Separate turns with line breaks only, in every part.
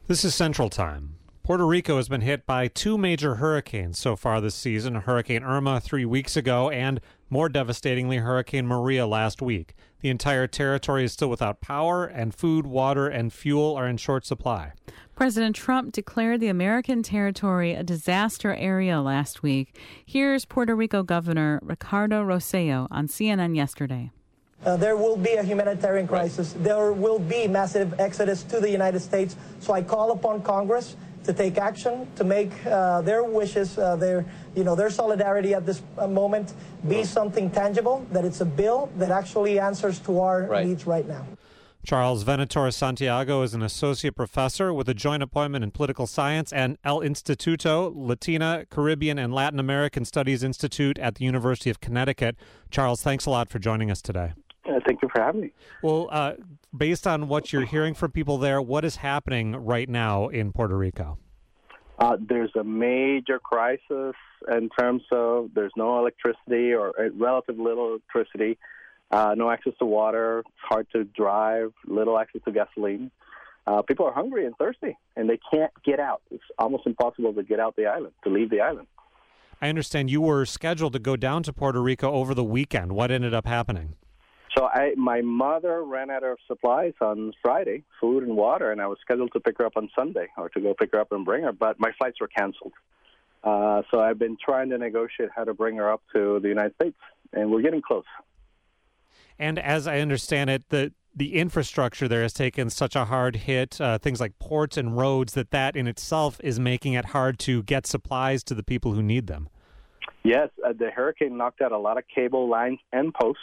This is Central Time. Puerto Rico has been hit by two major hurricanes so far this season, Hurricane Irma 3 weeks ago and, more devastatingly, Hurricane Maria last week. The entire territory is still without power, and food, water, and fuel are in short supply.
President Trump declared the American territory a disaster area last week. Here's Puerto Rico Governor Ricardo Rosselló on CNN yesterday.
There will be a humanitarian crisis. There will be massive exodus to the United States. So I call upon Congress to take action, to make their wishes, their solidarity at this moment be something tangible, that it's a bill that actually answers to our needs right now.
Charles Venator Santiago is an associate professor with a joint appointment in political science and El Instituto Latina, Caribbean, and Latin American Studies Institute at the University of Connecticut. Charles, thanks a lot for joining us today.
Thank you for having me.
Well, based on what you're hearing from people there, what is happening right now in Puerto Rico?
There's a major crisis in terms of there's no electricity or relative little electricity, no access to water, it's hard to drive, little access to gasoline. People are hungry and thirsty, and they can't get out. It's almost impossible to get out the island, to leave the island.
I understand you were scheduled to go down to Puerto Rico over the weekend. What ended up happening?
So my mother ran out of supplies on Friday, food and water, and I was scheduled to pick her up on Sunday or to go pick her up and bring her, but my flights were canceled. So I've been trying to negotiate how to bring her up to the United States, and we're getting close.
And as I understand it, the infrastructure there has taken such a hard hit, things like ports and roads, that in itself is making it hard to get supplies to the people who need them. Yes,
the hurricane knocked out a lot of cable lines and posts.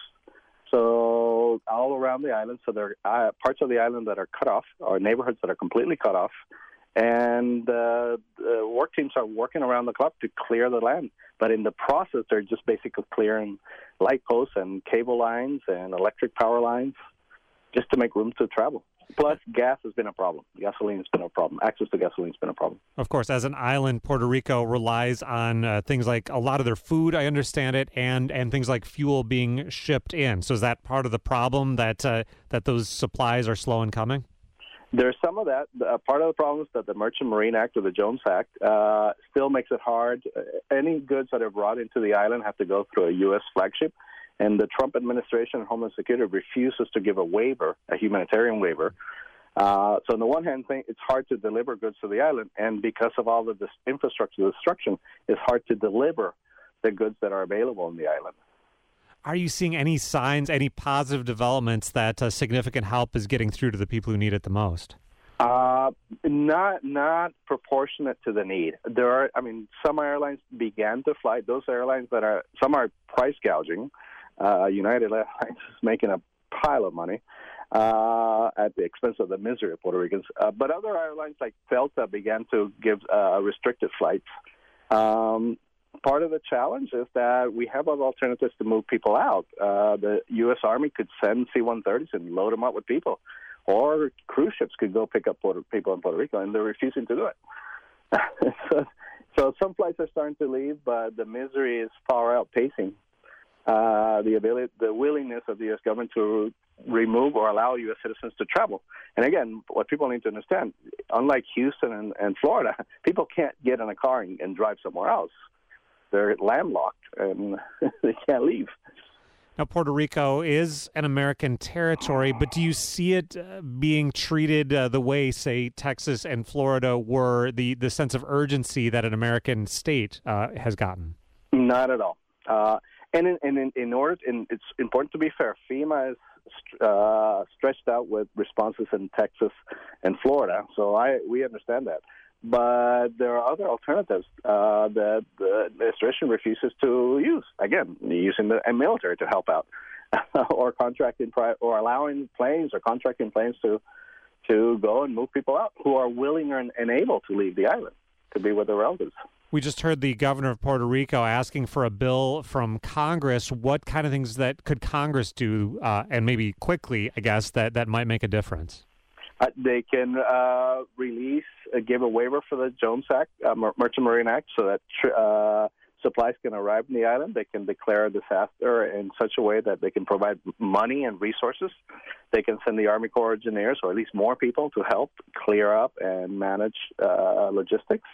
So all around the island, so there are parts of the island that are cut off, or neighborhoods that are completely cut off, and the work teams are working around the clock to clear the land. But in the process, they're just basically clearing light posts and cable lines and electric power lines just to make room to travel. Plus, gas has been a problem. Gasoline has been a problem. Access to gasoline has been a problem.
Of course, as an island, Puerto Rico relies on things like a lot of their food, I understand it, and things like fuel being shipped in. So is that part of the problem, that those supplies are slow in coming?
There's some of that. Part of the problem is that the Merchant Marine Act, or the Jones Act, still makes it hard. Any goods that are brought into the island have to go through a U.S. flagship. And the Trump administration and Homeland Security refuses to give a waiver, a humanitarian waiver. So on the one hand, it's hard to deliver goods to the island, and because of all of this infrastructure destruction, it's hard to deliver the goods that are available on the island.
Are you seeing any signs, any positive developments that significant help is getting through to the people who need it the most?
Not proportionate to the need. Some airlines began to fly. Those airlines some are price gouging. United Airlines is making a pile of money at the expense of the misery of Puerto Ricans. But other airlines like Delta began to give restricted flights. Part of the challenge is that we have other alternatives to move people out. The U.S. Army could send C-130s and load them up with people. Or cruise ships could go pick up people in Puerto Rico, and they're refusing to do it. So some flights are starting to leave, but the misery is far outpacing the willingness of the U.S. government to remove or allow U.S. citizens to travel. And again, what people need to understand, unlike Houston and Florida, people can't get in a car and drive somewhere else. They're landlocked, and they can't leave.
Now, Puerto Rico is an American territory, but do you see it being treated the way, say, Texas and Florida were, the sense of urgency that an American state has gotten?
Not at all. And it's important to be fair. FEMA is stretched out with responses in Texas and Florida, so we understand that. But there are other alternatives that the administration refuses to use. Again, using the military to help out, or or allowing planes or contracting planes to go and move people out who are willing and able to leave the island to be with their relatives.
We just heard the governor of Puerto Rico asking for a bill from Congress. What kind of things that could Congress do, and maybe quickly, I guess, that might make a difference?
They can give a waiver for the Jones Act, Merchant Marine Act, so that supplies can arrive in the island. They can declare a disaster in such a way that they can provide money and resources. They can send the Army Corps of Engineers, or at least more people, to help clear up and manage logistics.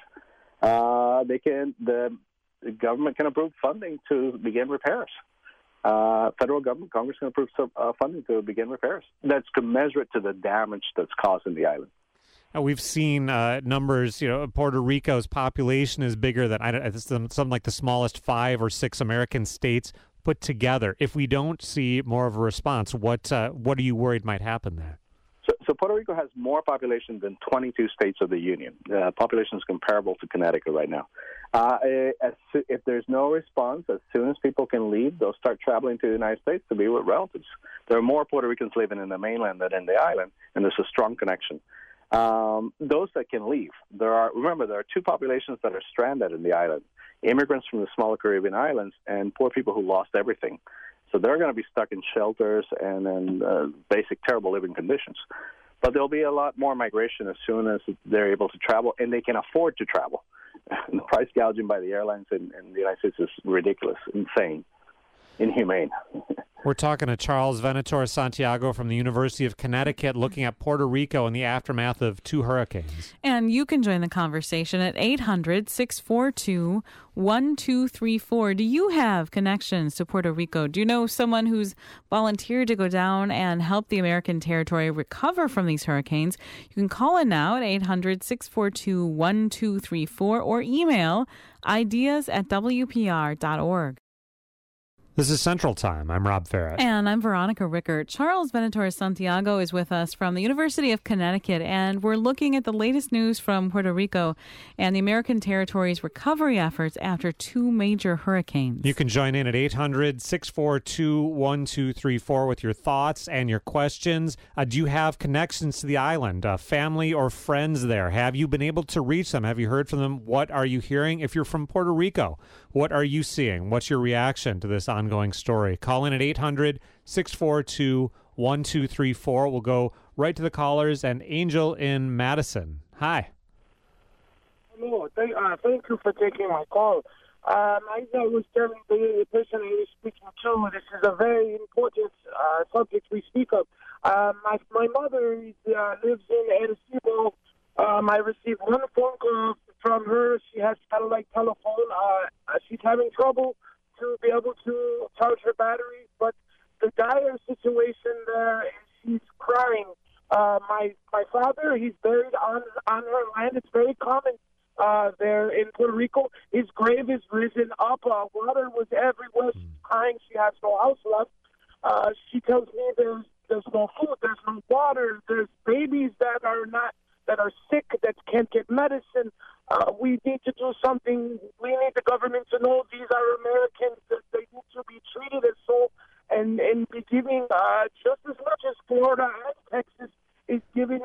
The government can approve funding to begin repairs. Federal government, Congress can approve funding to begin repairs. That's commensurate to the damage that's caused in the island.
We've seen numbers. Puerto Rico's population is bigger than something like the smallest 5 or 6 American states put together. If we don't see more of a response, what are you worried might happen there?
So Puerto Rico has more population than 22 states of the Union. Population is comparable to Connecticut right now. If there's no response, as soon as people can leave, they'll start traveling to the United States to be with relatives. There are more Puerto Ricans living in the mainland than in the island, and there's a strong connection. Those that can leave, there are 2 populations that are stranded in the island: immigrants from the smaller Caribbean islands and poor people who lost everything. So they're going to be stuck in shelters and in basic terrible living conditions. But there'll be a lot more migration as soon as they're able to travel, and they can afford to travel. The price gouging by the airlines in the United States is ridiculous, insane, inhumane.
We're talking to Charles Venator Santiago from the University of Connecticut, looking at Puerto Rico in the aftermath of 2 hurricanes.
And you can join the conversation at 800-642-1234. Do you have connections to Puerto Rico? Do you know someone who's volunteered to go down and help the American territory recover from these hurricanes? You can call in now at 800-642-1234 or email ideas@wpr.org.
This is Central Time. I'm Rob Farrett.
And I'm Veronica Rickert. Charles Venator Santiago is with us from the University of Connecticut, and we're looking at the latest news from Puerto Rico and the American territory's recovery efforts after 2 major hurricanes.
You can join in at 800-642-1234 with your thoughts and your questions. Do you have connections to the island, family or friends there? Have you been able to reach them? Have you heard from them? What are you hearing? If you're from Puerto Rico, what are you seeing? What's your reaction to this ongoing story? Call in at 800-642-1234. We'll go right to the callers. And Angel in Madison. Hi.
Hello. Thank you for taking my call. I was telling the person I was speaking to, this is a very important subject we speak of. My mother lives in Arecibo. I received one phone call from her. She has satellite telephone. She's having trouble to be able to charge her battery, but the dire situation there is she's crying. My father, he's buried on her land. It's very common there in Puerto Rico. His grave is risen up. Water was everywhere. She's crying. She has no house left. She tells me there's no food, there's no water, there's babies that are sick, that can't get medicine. We need to do something. We need the government to know these are Americans, that they need to be treated as so and be giving just as much as Florida and Texas is giving,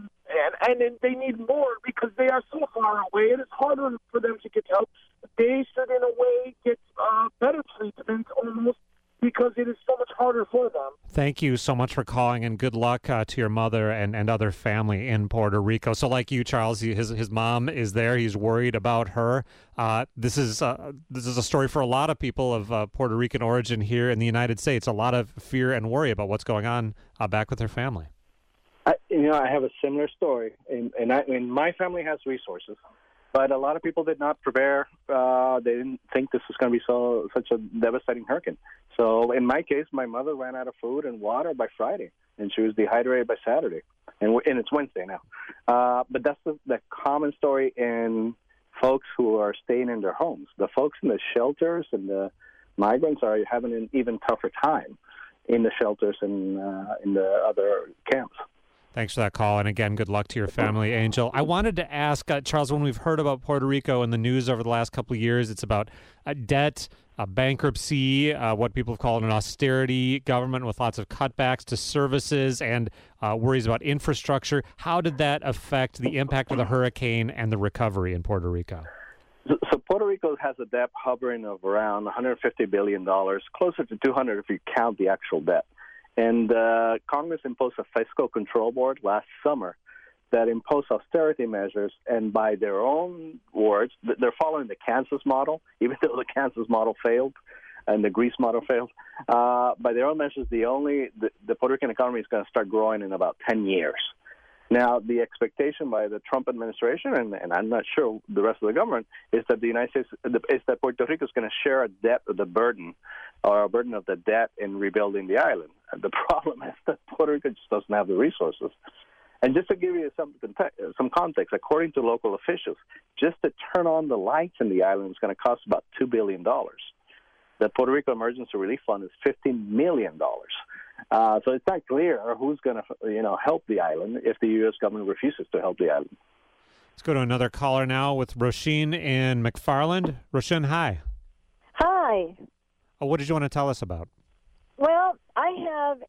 and they need more because they are so far away. It is harder for them to get help. They should, in a way, get better treatment almost, because it is so much harder for them.
Thank you so much for calling, and good luck to your mother and other family in Puerto Rico. So like you, Charles, his mom is there. He's worried about her. This is a story for a lot of people of Puerto Rican origin here in the United States. A lot of fear and worry about what's going on back with their family.
I have a similar story, and my family has resources. But a lot of people did not prepare. They didn't think this was going to be such a devastating hurricane. So in my case, my mother ran out of food and water by Friday, and she was dehydrated by Saturday. And it's Wednesday now. But that's the common story in folks who are staying in their homes. The folks in the shelters and the migrants are having an even tougher time in the shelters and in the other camps.
Thanks for that call. And again, good luck to your family, Angel. I wanted to ask, Charles, when we've heard about Puerto Rico in the news over the last couple of years, it's about debt, bankruptcy, what people have called an austerity government with lots of cutbacks to services and worries about infrastructure. How did that affect the impact of the hurricane and the recovery in Puerto Rico?
So Puerto Rico has a debt hovering of around $150 billion, closer to 200 if you count the actual debt. And Congress imposed a fiscal control board last summer that impose austerity measures, and by their own words, they're following the Kansas model, even though the Kansas model failed and the Greece model failed. By their own measures, the Puerto Rican economy is going to start growing in about 10 years. Now, the expectation by the Trump administration, and I'm not sure the rest of the government, is that the United States, is that Puerto Rico is going to share a burden of the debt in rebuilding the island. And the problem is that Puerto Rico just doesn't have the resources. And just to give you some context, according to local officials, just to turn on the lights in the island is going to cost about $2 billion. The Puerto Rico Emergency Relief Fund is $15 million. So it's not clear who's going to, help the island if the U.S. government refuses to help the island.
Let's go to another caller now with Roisin in McFarland. Roisin, hi.
Hi.
What did you want to tell us about?
Well, I have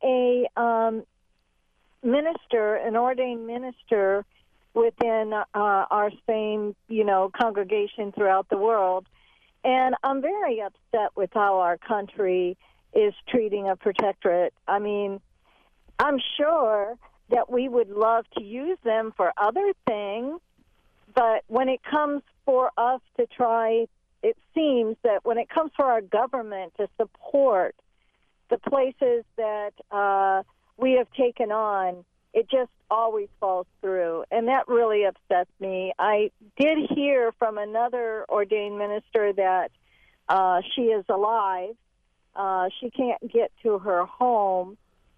a minister, an ordained minister within our same, congregation throughout the world. And I'm very upset with how our country is treating a protectorate. I mean, I'm sure that we would love to use them for other things, but when it comes for us to try, it seems that when it comes for our government to support the places that we have taken on, it just always falls through, and that really upsets me. I did hear from another ordained minister that she is alive. She can't get to her home,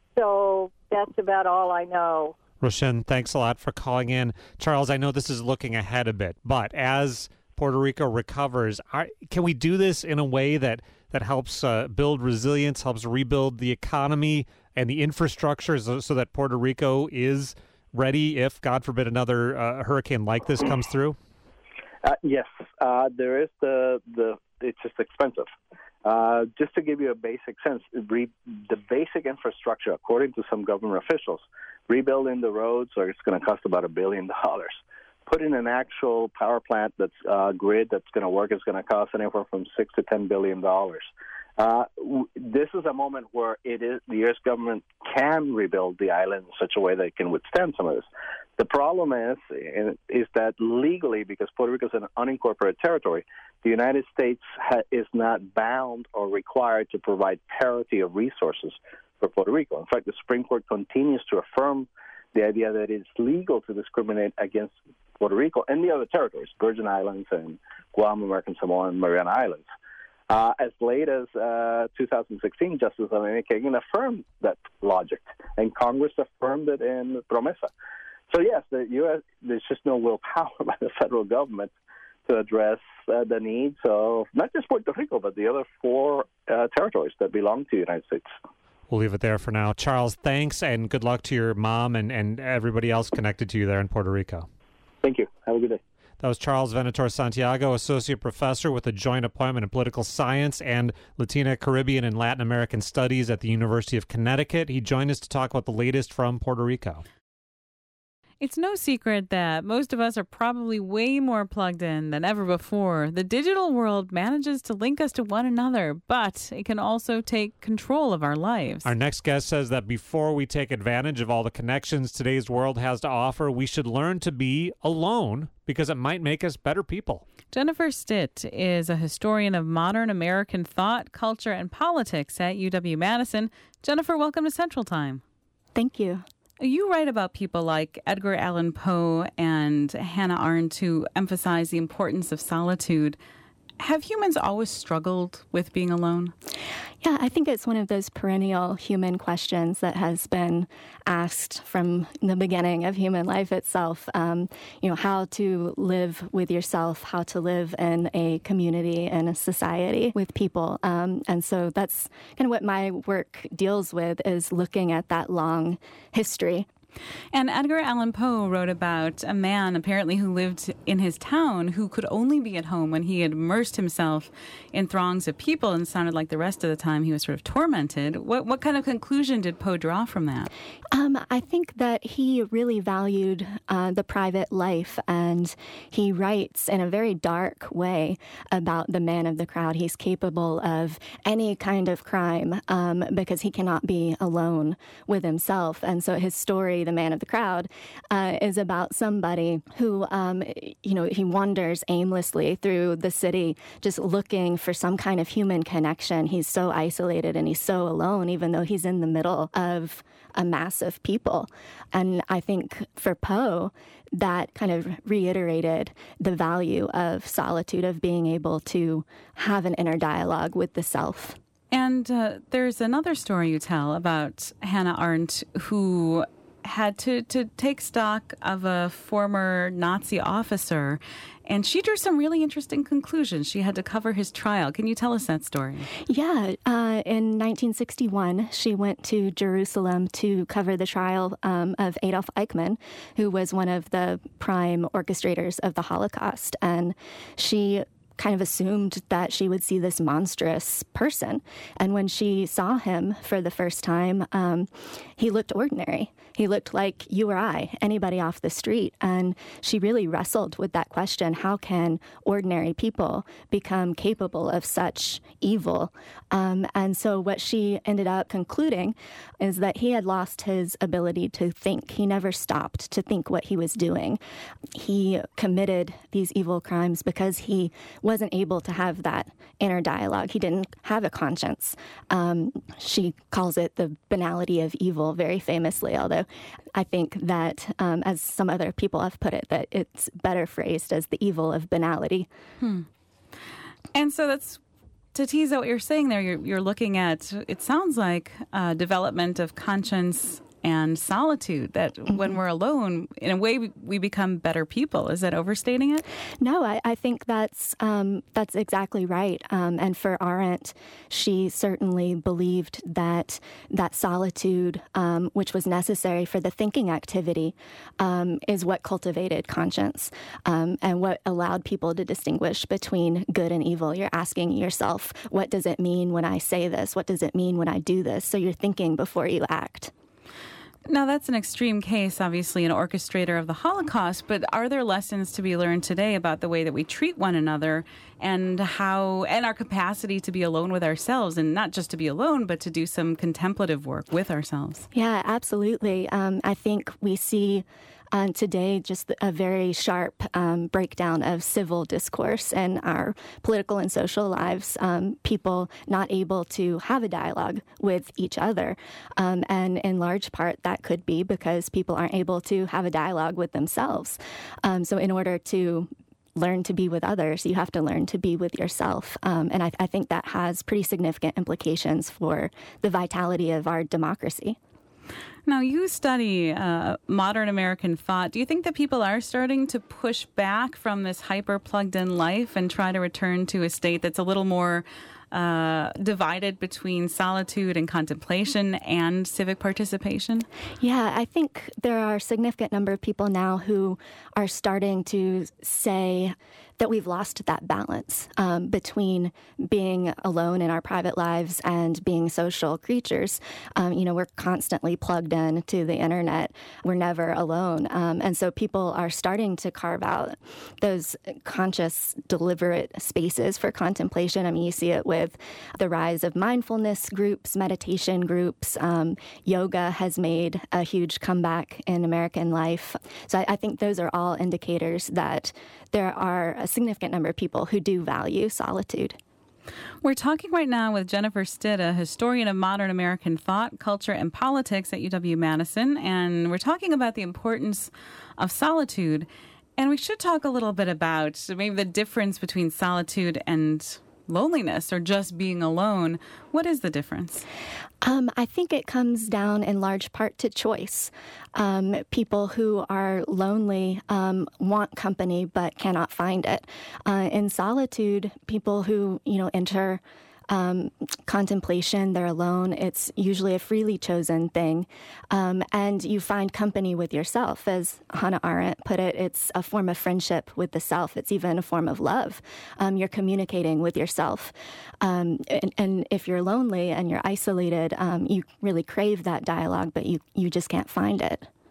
so that's about all I know.
Roisin, thanks a lot for calling in. Charles, I know this is looking ahead a bit, but as Puerto Rico recovers, can we do this in a way that helps build resilience, helps rebuild the economy and the infrastructure so that Puerto Rico is ready if, God forbid, another hurricane like this comes through?
Yes. There is it's just expensive. Just to give you a basic sense, the basic infrastructure, according to some government officials, rebuilding the roads, it's going to cost about $1 billion. Putting an actual power plant that's grid that's going to work is going to cost anywhere from $6 to $10 billion. This is a moment where the U.S. government can rebuild the island in such a way that it can withstand some of this. The problem is that legally, because Puerto Rico is an unincorporated territory, the United States is not bound or required to provide parity of resources for Puerto Rico. In fact, the Supreme Court continues to affirm the idea that it's legal to discriminate against Puerto Rico and the other territories, Virgin Islands and Guam, American Samoa, and Mariana Islands. As late as 2016, Justice Elena Kagan affirmed that logic, and Congress affirmed it in Promesa. So yes, the U.S. there's just no willpower by the federal government to address the needs of not just Puerto Rico, but the other four territories that belong to the United States.
We'll leave it there for now. Charles, thanks, and good luck to your mom and everybody else connected to you there in Puerto Rico.
Thank you. Have a good day.
That was Charles Venator Santiago, Associate Professor with a Joint Appointment in Political Science and Latina, Caribbean, and Latin American Studies at the University of Connecticut. He joined us to talk about the latest from Puerto Rico.
It's no secret that most of us are probably way more plugged in than ever before. The digital world manages to link us to one another, but it can also take control of our lives.
Our next guest says that before we take advantage of all the connections today's world has to offer, we should learn to be alone because it might make us better people.
Jennifer Stitt is a historian of modern American thought, culture, and politics at UW-Madison. Jennifer, welcome to Central Time.
Thank you.
You write about people like Edgar Allan Poe and Hannah Arendt who emphasize the importance of solitude. Have humans always struggled with being alone?
Yeah, I think it's one of those perennial human questions that has been asked from the beginning of human life itself. How to live with yourself, how to live in a community and a society with people. And so that's kind of what my work deals with, is looking at that long history.
And Edgar Allan Poe wrote about a man apparently who lived in his town who could only be at home when he had immersed himself in throngs of people and sounded like the rest of the time he was sort of tormented. What kind of conclusion did Poe draw from that?
I think that he really valued the private life, and he writes in a very dark way about the man of the crowd. He's capable of any kind of crime because he cannot be alone with himself. And so his stories Harry, the man of the crowd, is about somebody who, he wanders aimlessly through the city just looking for some kind of human connection. He's so isolated and he's so alone, even though he's in the middle of a mass of people. And I think for Poe, that kind of reiterated the value of solitude, of being able to have an inner dialogue with the self.
And there's another story you tell about Hannah Arendt, who had to take stock of a former Nazi officer, and she drew some really interesting conclusions. She had to cover his trial. Can you tell us that story? Yeah.
In 1961, she went to Jerusalem to cover the trial of Adolf Eichmann, who was one of the prime orchestrators of the Holocaust. And she kind of assumed that she would see this monstrous person. And when she saw him for the first time, he looked ordinary. He looked like you or I, anybody off the street. And she really wrestled with that question: how can ordinary people become capable of such evil? And so what she ended up concluding is that he had lost his ability to think. He never stopped to think what he was doing. He committed these evil crimes because he wasn't able to have that inner dialogue. He didn't have a conscience. She calls it the banality of evil very famously, although I think that, as some other people have put it, that it's better phrased as the evil of banality.
And so that's, to tease out what you're saying there, you're looking at, it sounds like, development of conscience and solitude, that when we're alone, in a way, we become better people. Is that overstating it?
No, I think that's exactly right. And for Arendt, she certainly believed that solitude, which was necessary for the thinking activity, is what cultivated conscience, and what allowed people to distinguish between good and evil. You're asking yourself, what does it mean when I say this? What does it mean when I do this? So you're thinking before you act.
Now, that's an extreme case, obviously, an orchestrator of the Holocaust, but are there lessons to be learned today about the way that we treat one another and our capacity to be alone with ourselves, and not just to be alone, but to do some contemplative work with ourselves?
Yeah, absolutely. I think we see today just a very sharp breakdown of civil discourse in our political and social lives, people not able to have a dialogue with each other. And in large part, that could be because people aren't able to have a dialogue with themselves. So in order to learn to be with others, you have to learn to be with yourself. And I think that has pretty significant implications for the vitality of our democracy.
Now, you study modern American thought. Do you think that people are starting to push back from this hyper-plugged-in life and try to return to a state that's a little more divided between solitude and contemplation and civic participation?
Yeah, I think there are a significant number of people now who are starting to say that we've lost that balance between being alone in our private lives and being social creatures. We're constantly plugged in to the internet. We're never alone. And so people are starting to carve out those conscious, deliberate spaces for contemplation. I mean, you see it with the rise of mindfulness groups, meditation groups. Yoga has made a huge comeback in American life. So I think those are all indicators that there are a significant number of people who do value solitude.
We're talking right now with Jennifer Stitt, a historian of modern American thought, culture, and politics at UW-Madison, and we're talking about the importance of solitude. And we should talk a little bit about maybe the difference between solitude and loneliness, or just being alone. What is the difference?
I think it comes down in large part to choice. People who are lonely want company but cannot find it. In solitude, people who enter contemplation, they're alone. It's usually a freely chosen thing. And you find company with yourself. As Hannah Arendt put it, it's a form of friendship with the self. It's even a form of love. You're communicating with yourself. And if you're lonely and you're isolated, you really crave that dialogue, but you just can't find it.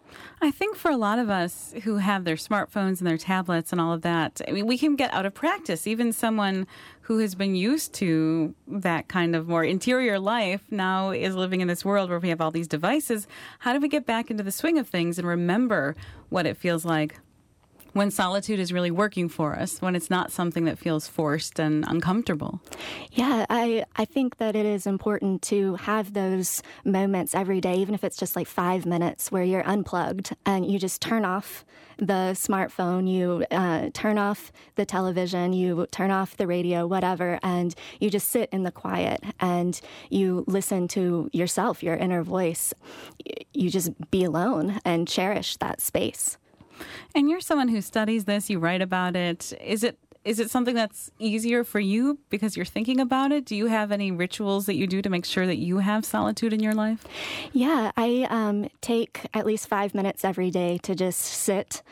I think for a lot of us who have their smartphones and their tablets and all of that, I mean, we can get out of practice. Even someone who has been used to that kind of more interior life now is living in this world where we have all these devices. How do we get back into the swing of things and remember what it feels like when solitude is really working for us, when it's not something that feels forced and uncomfortable?
Yeah, I think that it is important to have those moments every day, even if it's just like 5 minutes where you're unplugged and you just turn off the smartphone, you turn off the television, you turn off the radio, whatever, and you just sit in the quiet and you listen to yourself, your inner voice. You just be alone and cherish that space.
And you're someone who studies this, you write about it. Is it something that's easier for you because you're thinking about it? Do you have any rituals that you do to make sure that you have solitude in your life?
Yeah, I take at least 5 minutes every day to just sit.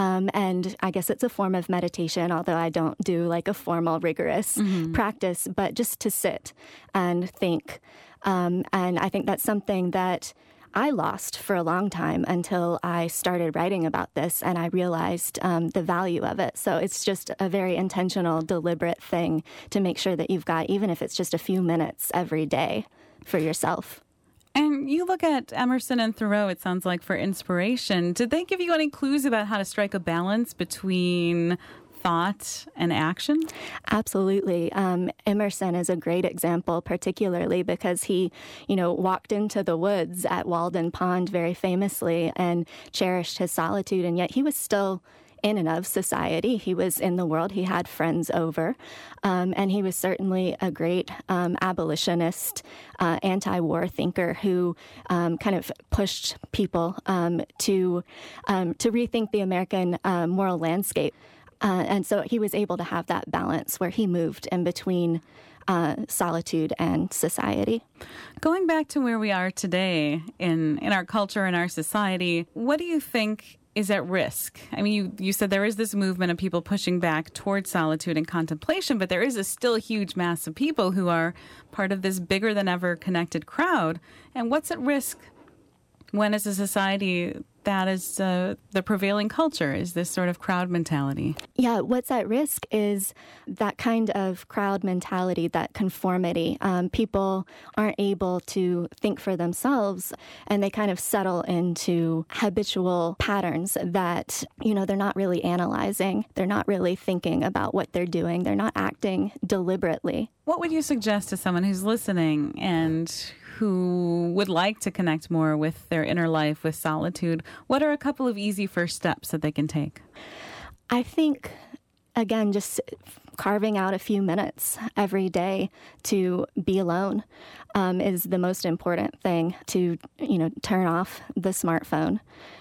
And I guess it's a form of meditation, although I don't do like a formal, rigorous practice, but just to sit and think. And I think that's something that I lost for a long time until I started writing about this and I realized the value of it. So it's just a very intentional, deliberate thing to make sure that you've got, even if it's just a few minutes every day for yourself.
And you look at Emerson and Thoreau, it sounds like, for inspiration. Did they give you any clues about how to strike a balance between thought and action?
Absolutely. Emerson is a great example, particularly because he, walked into the woods at Walden Pond very famously and cherished his solitude, and yet he was still in and of society. He was in the world. He had friends over, and he was certainly a great abolitionist, anti-war thinker who kind of pushed people to rethink the American moral landscape. And so he was able to have that balance where he moved in between solitude and society.
Going back to where we are today in our culture and our society, what do you think is at risk? I mean, you said there is this movement of people pushing back towards solitude and contemplation, but there is a still huge mass of people who are part of this bigger than ever connected crowd. And what's at risk when, as a society, that is the prevailing culture, is this sort of crowd mentality? Yeah,
what's at risk is that kind of crowd mentality, that conformity. People aren't able to think for themselves, and they kind of settle into habitual patterns that, they're not really analyzing. They're not really thinking about what they're doing. They're not acting deliberately. What would you suggest to someone who's listening and who would like to connect more with their inner life, with solitude? What are a couple of easy first steps that they can take? I think, again, just carving out a few minutes every day to be alone is the most important thing. To, turn off the smartphone.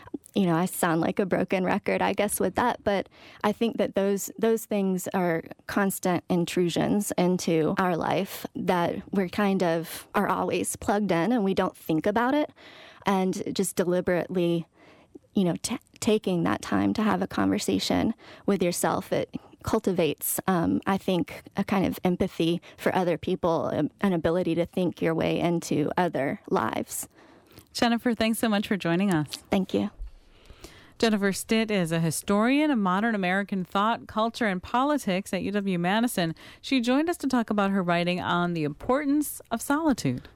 I sound like a broken record, I guess, with that, but I think that those things are constant intrusions into our life that we're kind of are always plugged in and we don't think about it. And just deliberately, taking that time to have a conversation with yourself, it cultivates, I think, a kind of empathy for other people, an ability to think your way into other lives. Jennifer, thanks so much for joining us. Thank you. Jennifer Stitt is a historian of modern American thought, culture, and politics at UW-Madison. She joined us to talk about her writing on the importance of solitude.